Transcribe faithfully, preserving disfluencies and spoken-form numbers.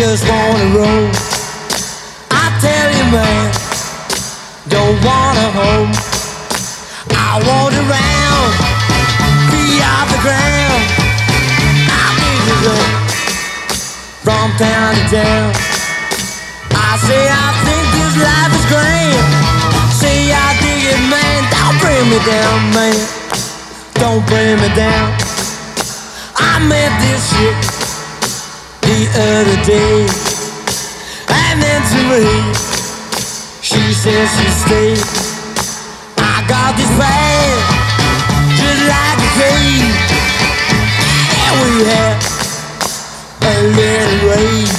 just wanna roll. I tell you, man, don't want a home. I want around, be off the ground. I need to go from town to town. I say I think this life is grand. Say I dig it, man, don't bring me down, man. Don't bring me down. I met this shit the other day, and then to me, she said she'd stay. I got this plan, just like a cave, and we had a little rain.